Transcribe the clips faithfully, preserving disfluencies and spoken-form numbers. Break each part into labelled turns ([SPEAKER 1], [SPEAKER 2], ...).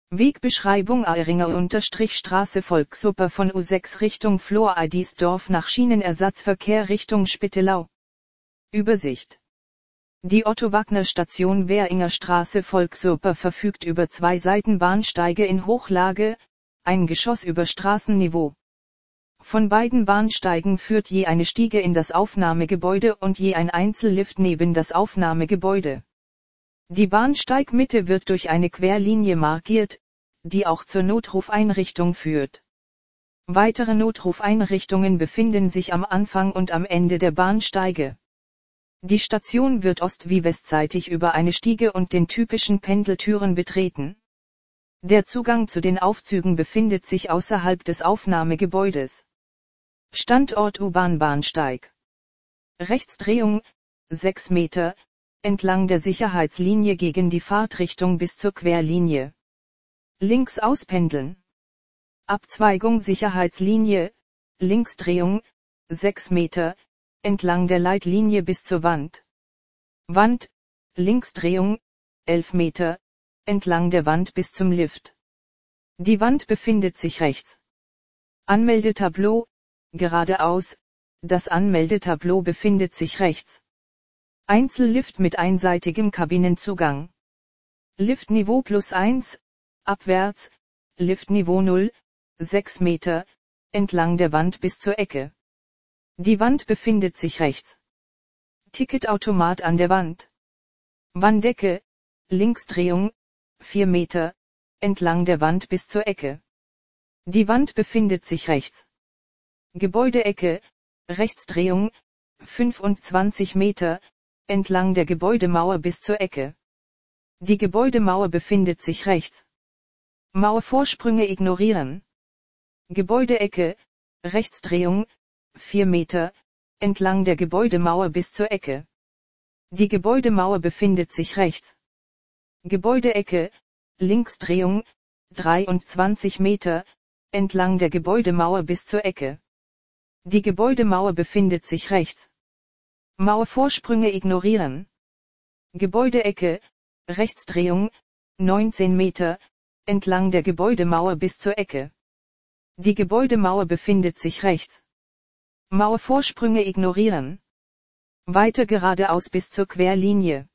[SPEAKER 1] Wegbeschreibung: Aeringer-Straße Volksoper von U sechs Richtung Flor-Eidisdorf nach Schienenersatzverkehr Richtung Spittelau. Übersicht. Die Otto-Wagner-Station Währinger Straße Volksoper verfügt über zwei Seitenbahnsteige in Hochlage, ein Geschoss über Straßenniveau. Von beiden Bahnsteigen führt je eine Stiege in das Aufnahmegebäude und je ein Einzellift neben das Aufnahmegebäude. Die Bahnsteigmitte wird durch eine Querlinie markiert, die auch zur Notrufeinrichtung führt. Weitere Notrufeinrichtungen befinden sich am Anfang und am Ende der Bahnsteige. Die Station wird ost- wie westseitig über eine Stiege und den typischen Pendeltüren betreten. Der Zugang zu den Aufzügen befindet sich außerhalb des Aufnahmegebäudes. Standort U-Bahn-Bahnsteig. Rechtsdrehung, sechs Meter, entlang der Sicherheitslinie gegen die Fahrtrichtung bis zur Querlinie. Links auspendeln. Abzweigung Sicherheitslinie, Linksdrehung, sechs Meter, entlang der Leitlinie bis zur Wand. Wand, Linksdrehung, elf Meter, entlang der Wand bis zum Lift. Die Wand befindet sich rechts. Anmeldetableau, geradeaus, das Anmeldetableau befindet sich rechts. Einzellift mit einseitigem Kabinenzugang. Liftniveau plus eins, abwärts, Liftniveau null, sechs Meter, entlang der Wand bis zur Ecke. Die Wand befindet sich rechts. Ticketautomat an der Wand. Wanddecke, Linksdrehung, vier Meter, entlang der Wand bis zur Ecke. Die Wand befindet sich rechts. Gebäudeecke, Rechtsdrehung, fünfundzwanzig Meter, entlang der Gebäudemauer bis zur Ecke. Die Gebäudemauer befindet sich rechts. Mauervorsprünge ignorieren. Gebäudeecke, Rechtsdrehung, vier Meter, entlang der Gebäudemauer bis zur Ecke. Die Gebäudemauer befindet sich rechts. Gebäudeecke, Linksdrehung, dreiundzwanzig Meter, entlang der Gebäudemauer bis zur Ecke. Die Gebäudemauer befindet sich rechts. Mauervorsprünge ignorieren. Gebäudeecke, Rechtsdrehung, neunzehn Meter, entlang der Gebäudemauer bis zur Ecke. Die Gebäudemauer befindet sich rechts. Mauervorsprünge ignorieren. Weiter geradeaus bis zur Querlinie.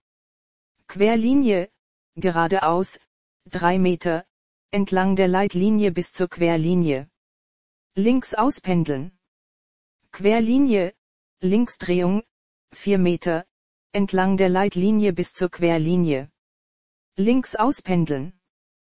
[SPEAKER 1] Querlinie, geradeaus, drei Meter, entlang der Leitlinie bis zur Querlinie. Links auspendeln. Querlinie, Linksdrehung, vier Meter, entlang der Leitlinie bis zur Querlinie. Links auspendeln.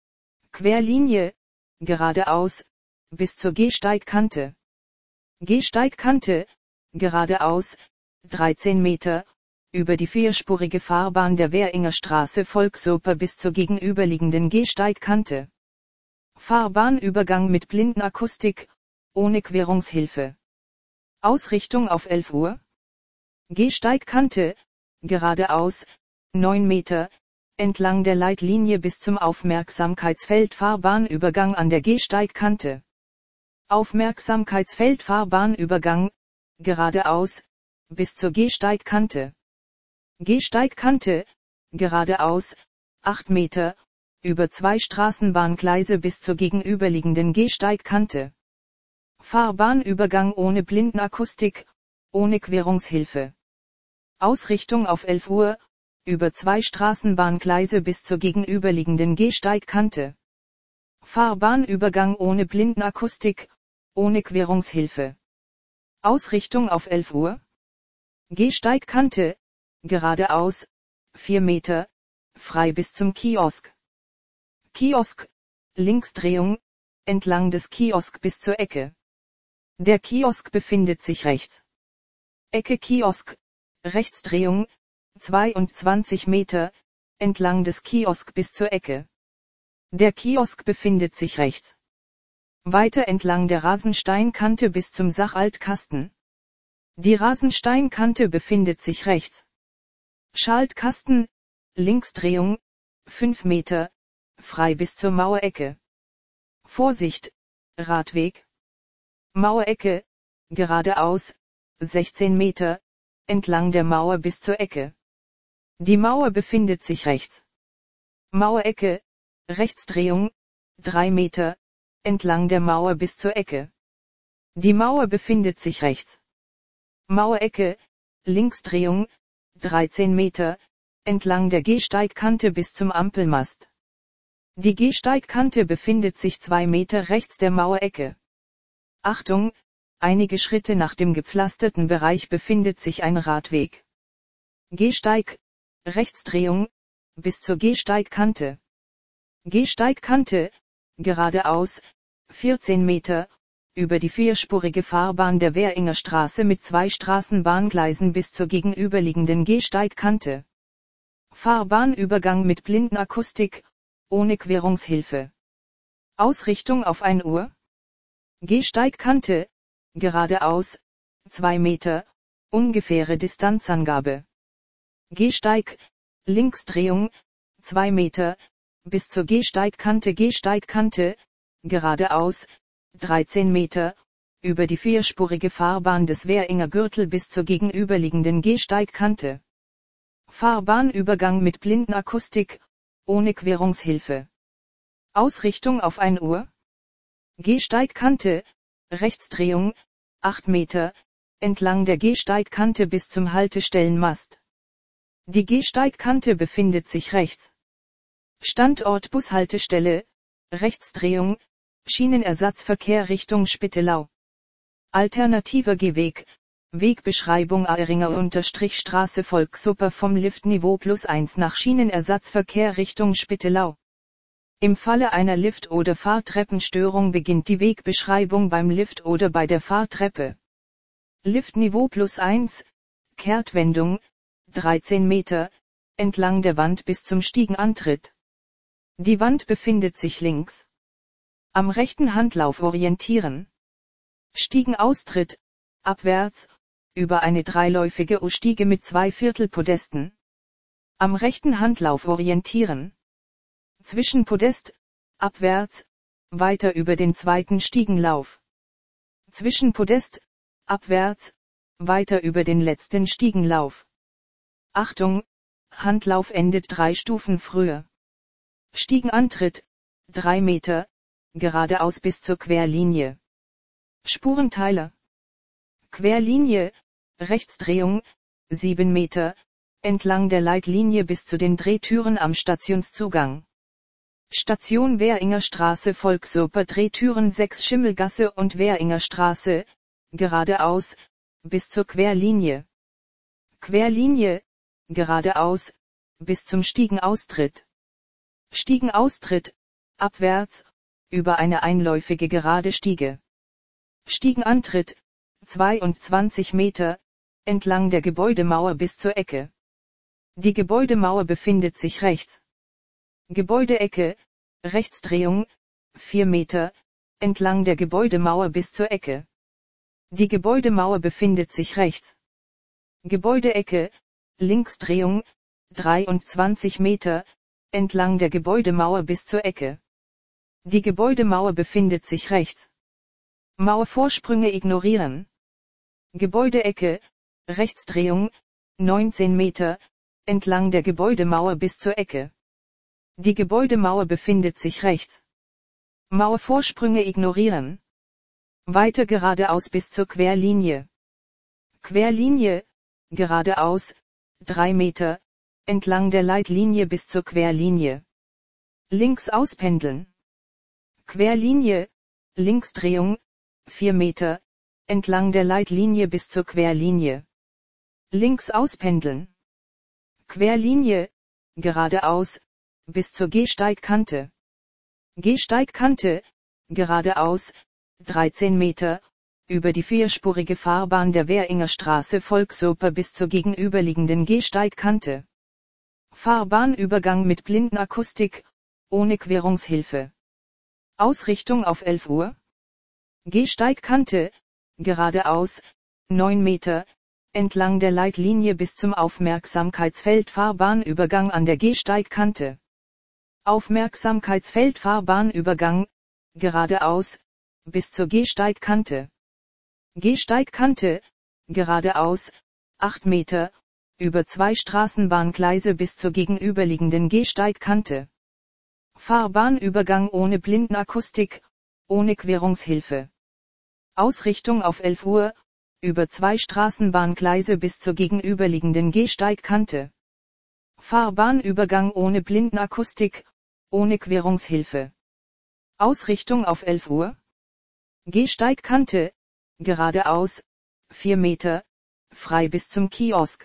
[SPEAKER 1] Querlinie, geradeaus, bis zur Gehsteigkante. Gehsteigkante, geradeaus, dreizehn Meter, über die vierspurige Fahrbahn der Währinger Straße Volksoper bis zur gegenüberliegenden Gehsteigkante. Fahrbahnübergang mit Blindenakustik, ohne Querungshilfe. Ausrichtung auf elf Uhr. Gehsteigkante, geradeaus, neun Meter, entlang der Leitlinie bis zum Aufmerksamkeitsfeld Fahrbahnübergang an der Gehsteigkante. Aufmerksamkeitsfeld Fahrbahnübergang, geradeaus, bis zur Gehsteigkante. Gehsteigkante, geradeaus, acht Meter, über zwei Straßenbahngleise bis zur gegenüberliegenden Gehsteigkante. Fahrbahnübergang ohne Blindenakustik, ohne Querungshilfe. Ausrichtung auf elf Uhr, über zwei Straßenbahngleise bis zur gegenüberliegenden Gehsteigkante. Fahrbahnübergang ohne Blindenakustik, ohne Querungshilfe. Ausrichtung auf elf Uhr. Gehsteigkante, geradeaus, vier Meter, frei bis zum Kiosk. Kiosk, Linksdrehung, entlang des Kiosk bis zur Ecke. Der Kiosk befindet sich rechts. Ecke Kiosk, Rechtsdrehung, zweiundzwanzig Meter, entlang des Kiosk bis zur Ecke. Der Kiosk befindet sich rechts. Weiter entlang der Rasensteinkante bis zum Sachaltkasten. Die Rasensteinkante befindet sich rechts. Schaltkasten, Linksdrehung, fünf Meter, frei bis zur Mauerecke. Vorsicht, Radweg. Mauerecke, geradeaus, sechzehn Meter, entlang der Mauer bis zur Ecke. Die Mauer befindet sich rechts. Mauerecke, Rechtsdrehung, drei Meter, entlang der Mauer bis zur Ecke. Die Mauer befindet sich rechts. Mauerecke, Linksdrehung, dreizehn Meter, entlang der Gehsteigkante bis zum Ampelmast. Die Gehsteigkante befindet sich zwei Meter rechts der Mauerecke. Achtung, einige Schritte nach dem gepflasterten Bereich befindet sich ein Radweg. Gehsteig, Rechtsdrehung, bis zur Gehsteigkante. Gehsteigkante, geradeaus, vierzehn Meter, über die vierspurige Fahrbahn der Währinger Straße mit zwei Straßenbahngleisen bis zur gegenüberliegenden Gehsteigkante. Fahrbahnübergang mit Blindenakustik, ohne Querungshilfe. Ausrichtung auf ein Uhr. Gehsteigkante, geradeaus, zwei Meter, ungefähre Distanzangabe. Gehsteig, Linksdrehung, zwei Meter, bis zur Gehsteigkante. Gehsteigkante, geradeaus, dreizehn Meter, über die vierspurige Fahrbahn des Währinger Gürtel bis zur gegenüberliegenden Gehsteigkante. Fahrbahnübergang mit Blindenakustik, ohne Querungshilfe. Ausrichtung auf ein Uhr. Gehsteigkante, Rechtsdrehung, acht Meter, entlang der Gehsteigkante bis zum Haltestellenmast. Die Gehsteigkante befindet sich rechts. Standort Bushaltestelle, Rechtsdrehung, Schienenersatzverkehr Richtung Spittelau. Alternativer Gehweg, Wegbeschreibung Aeringer-Straße Volksoper vom Liftniveau plus eins nach Schienenersatzverkehr Richtung Spittelau. Im Falle einer Lift- oder Fahrtreppenstörung beginnt die Wegbeschreibung beim Lift oder bei der Fahrtreppe. Liftniveau plus eins, Kehrtwendung, dreizehn Meter, entlang der Wand bis zum Stiegenantritt. Die Wand befindet sich links. Am rechten Handlauf orientieren. Stiegenaustritt, abwärts, über eine dreiläufige U-Stiege mit zwei Viertelpodesten. Am rechten Handlauf orientieren. Zwischen Podest, abwärts, weiter über den zweiten Stiegenlauf. Zwischen Podest, abwärts, weiter über den letzten Stiegenlauf. Achtung, Handlauf endet drei Stufen früher. Stiegenantritt, drei Meter, geradeaus bis zur Querlinie. Spurenteiler. Querlinie, Rechtsdrehung, sieben Meter, entlang der Leitlinie bis zu den Drehtüren am Stationszugang. Station Währinger Straße Volksoper Drehtüren sechs Schimmelgasse und Währinger Straße, geradeaus, bis zur Querlinie. Querlinie, geradeaus, bis zum Stiegenaustritt. Stiegenaustritt, abwärts, über eine einläufige gerade Stiege. Stiegenantritt, zweiundzwanzig Meter, entlang der Gebäudemauer bis zur Ecke. Die Gebäudemauer befindet sich rechts. Gebäudeecke, Rechtsdrehung, vier Meter, entlang der Gebäudemauer bis zur Ecke. Die Gebäudemauer befindet sich rechts. Gebäudeecke, Linksdrehung, dreiundzwanzig Meter, entlang der Gebäudemauer bis zur Ecke. Die Gebäudemauer befindet sich rechts. Mauervorsprünge ignorieren. Gebäudeecke, Rechtsdrehung, neunzehn Meter, entlang der Gebäudemauer bis zur Ecke. Die Gebäudemauer befindet sich rechts. Mauervorsprünge ignorieren. Weiter geradeaus bis zur Querlinie. Querlinie, geradeaus, drei Meter, entlang der Leitlinie bis zur Querlinie. Links auspendeln. Querlinie, Linksdrehung, vier Meter, entlang der Leitlinie bis zur Querlinie. Links auspendeln. Querlinie, geradeaus, bis zur Gehsteigkante. Gehsteigkante, geradeaus, dreizehn Meter, über die vierspurige Fahrbahn der Währinger Straße Volksoper bis zur gegenüberliegenden Gehsteigkante. Fahrbahnübergang mit Blindenakustik, ohne Querungshilfe. Ausrichtung auf elf Uhr. Gehsteigkante, geradeaus, neun Meter, entlang der Leitlinie bis zum Aufmerksamkeitsfeld Fahrbahnübergang an der Gehsteigkante. Aufmerksamkeitsfeld Fahrbahnübergang, geradeaus, bis zur Gehsteigkante. Gehsteigkante, geradeaus, acht Meter, über zwei Straßenbahngleise bis zur gegenüberliegenden Gehsteigkante. Fahrbahnübergang ohne Blindenakustik, ohne Querungshilfe. Ausrichtung auf elf Uhr, über zwei Straßenbahngleise bis zur gegenüberliegenden Gehsteigkante. Fahrbahnübergang ohne Blindenakustik, ohne Querungshilfe. Ausrichtung auf elf Uhr. Gehsteigkante, geradeaus, vier Meter, frei bis zum Kiosk.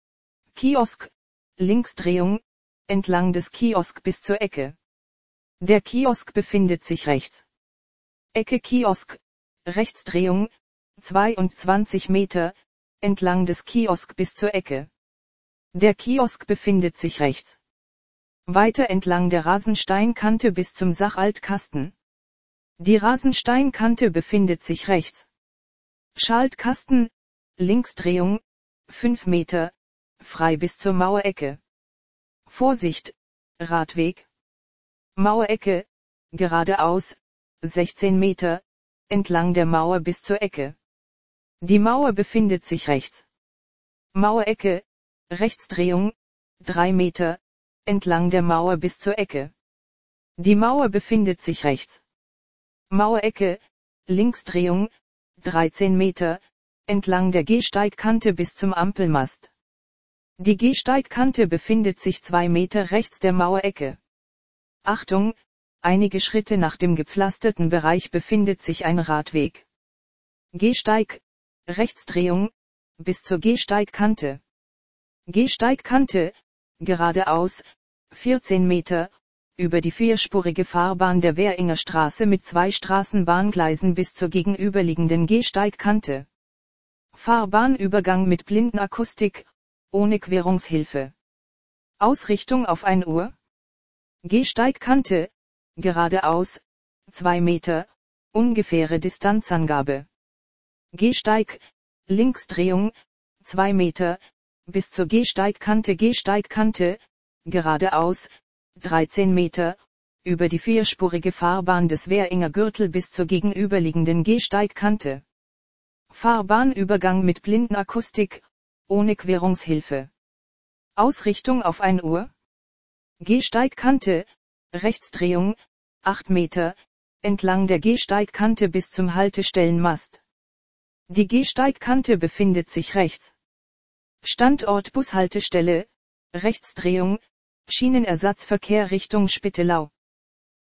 [SPEAKER 1] Kiosk, Linksdrehung, entlang des Kiosk bis zur Ecke. Der Kiosk befindet sich rechts. Ecke Kiosk, Rechtsdrehung, zweiundzwanzig Meter, entlang des Kiosk bis zur Ecke. Der Kiosk befindet sich rechts. Weiter entlang der Rasensteinkante bis zum Sachaltkasten. Die Rasensteinkante befindet sich rechts. Schaltkasten, Linksdrehung, fünf Meter, frei bis zur Mauerecke. Vorsicht, Radweg. Mauerecke, geradeaus, sechzehn Meter, entlang der Mauer bis zur Ecke. Die Mauer befindet sich rechts. Mauerecke, Rechtsdrehung, drei Meter, entlang der Mauer bis zur Ecke. Die Mauer befindet sich rechts. Mauerecke, Linksdrehung, dreizehn Meter, entlang der Gehsteigkante bis zum Ampelmast. Die Gehsteigkante befindet sich zwei Meter rechts der Mauerecke. Achtung, einige Schritte nach dem gepflasterten Bereich befindet sich ein Radweg. Gehsteig, Rechtsdrehung, bis zur Gehsteigkante. Gehsteigkante, geradeaus, vierzehn Meter, über die vierspurige Fahrbahn der Währinger Straße mit zwei Straßenbahngleisen bis zur gegenüberliegenden Gehsteigkante. Fahrbahnübergang mit Blindenakustik, ohne Querungshilfe. Ausrichtung auf ein Uhr. Gehsteigkante, geradeaus, zwei Meter, ungefähre Distanzangabe. Gehsteig, Linksdrehung, zwei Meter, bis zur Gehsteigkante Gehsteigkante, geradeaus, dreizehn Meter, über die vierspurige Fahrbahn des Währinger Gürtel bis zur gegenüberliegenden Gehsteigkante. Fahrbahnübergang mit Blindenakustik, ohne Querungshilfe. Ausrichtung auf ein Uhr. Gehsteigkante, Rechtsdrehung, acht Meter, entlang der Gehsteigkante bis zum Haltestellenmast. Die Gehsteigkante befindet sich rechts. Standort Bushaltestelle, Rechtsdrehung, Schienenersatzverkehr Richtung Spittelau.